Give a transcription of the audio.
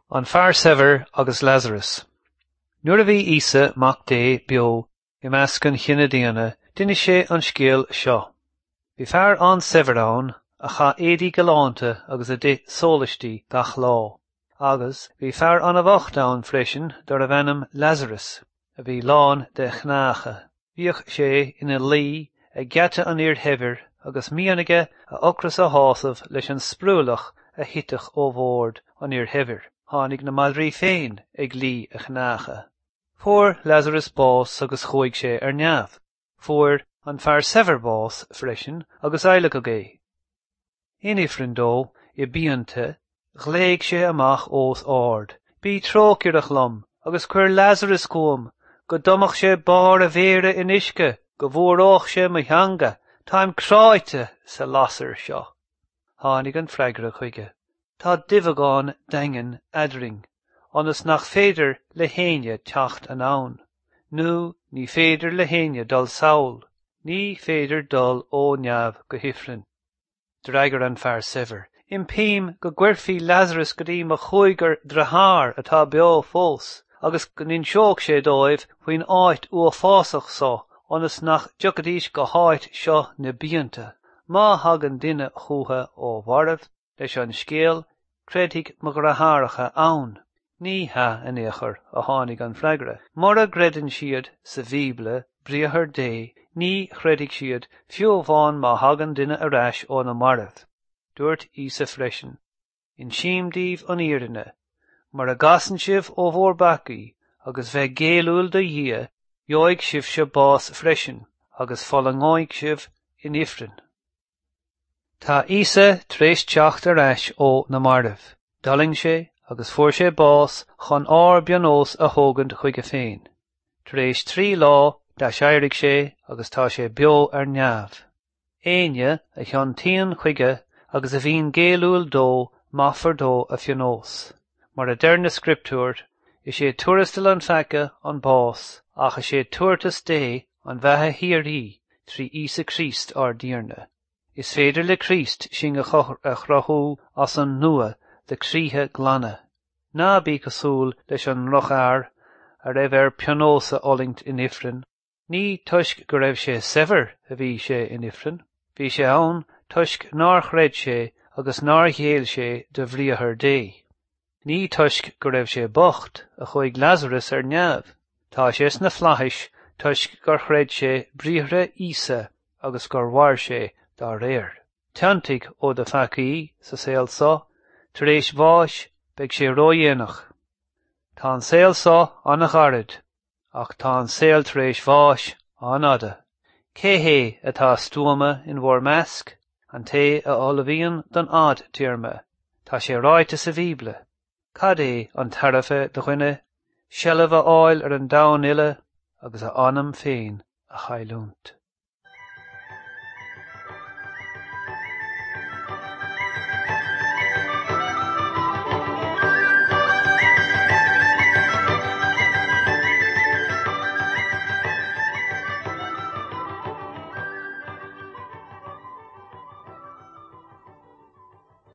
An fear sever agus Lazarus. Nuair a bhí Ísa mac dé beo I meascán chinne déana, duine sé an scéal seo. Bhí fear an sever ann a cha éadaí galánta agus a dé sólistí gach lá. Agus bhí fear an a bhacht ann freisin dar a bhenim Lazarus, a bhí lán de chnácha. Bhíoch sé ina lí ag gceata an iad heibhir agus míanaige a ocras a hásamh leis an sprúlach a hitach ó bhórd an iad heibhir. Tháinig na madraí féin ag lí a chnácha. Fuair Lazarus bás agus chuaigh sé ar neamh. Fuair an fear sever bás freisin agus éile go gé. Inifrin dó I bíonta, gléigh sé amach os ard. Bí trócireach lom agus chuir Lazarus comh, go domach sé bar a bhéire in isce, go bhóróch sé mo theanga, táim cráite sa lasar seo. Tháinig an freigra chuige. Tá divagáin daingean adring, onas nach féidir le héine teacht an ann. Nu, ní féidir le héine dul saoil, ní féidir dul ó neamh go hifrin. D'fhreagar an fear sever. Impíam go gcuirfí Lazarus go dtí mo chuigar drethár atá beo fós, agus go ninseoch sé dóibh faoin áit ua fásach só, onas nach deocadís go háit seo na bíonta. Má hagan duine chútha ó mharmh leis an scéal, creidigh mo gratháracha ann. Ní ha an éachar a tháinig an freigra. Mar a greidann siad sa bhíbla bríothar dé, ní chreidigh siad fiúmháin má hagan duine arás ó na marbh. Dúirt Ísa freisin. In siomdíobh an iardaine, mar a gasan sibh ó bhór bacaí, agus bheith géalúil do dhia, joigh sibh se bás freisin, agus folangáigh sibh in ifrin. Tá Ísa tréis teacht arás ó na marbh. Daling sé, agus fuair sé bás chun ár beanós a thógant chuige féin. Tréis 3 lá de seirigh sé agus tá sé beo ar neamh. Éine a cheann tíon chuige agus a bhíon géalúil dó maithfar dó a fionós. Mar a deir na scriptúir, is sé tuairistil an feicthe an bás, ach is sé tuairtas dé an bheithe hiarí trí Ísa Críst ár díorna. Is féidir le Críst sin a chrathú as an nua de críthe glanna. Ná bí cosúil leis an rochár a raibh ar peanósa olingt in ifrin. Ní tuisc go raibh sé sever a bhí sé in ifrin. Bhí sé ann tuisc nár chreid sé agus nár chéal sé de bhríothar dé. Ní tuisc go raibh sé bocht a chuig Lazarus ar neamh. Tá sé sna flaithis tuisc gur chreid sé bríothre Ísa agus gur mhair sé dá réir. Teantaigh ó de facaí sa saol só, tar éis bháis beidh sé ródhéanach. Tá an saol só annach aird, ach tá an saol tar éis bháis an ada. Cé hé atá stuama in mhór measc, an té a olabhíonn don ad tíorma. Tá sé ráite sa bhíbla. Cad é an tarafa do chuine, seileadh áil ar an domhan uile agus a anam féin a chailúnt.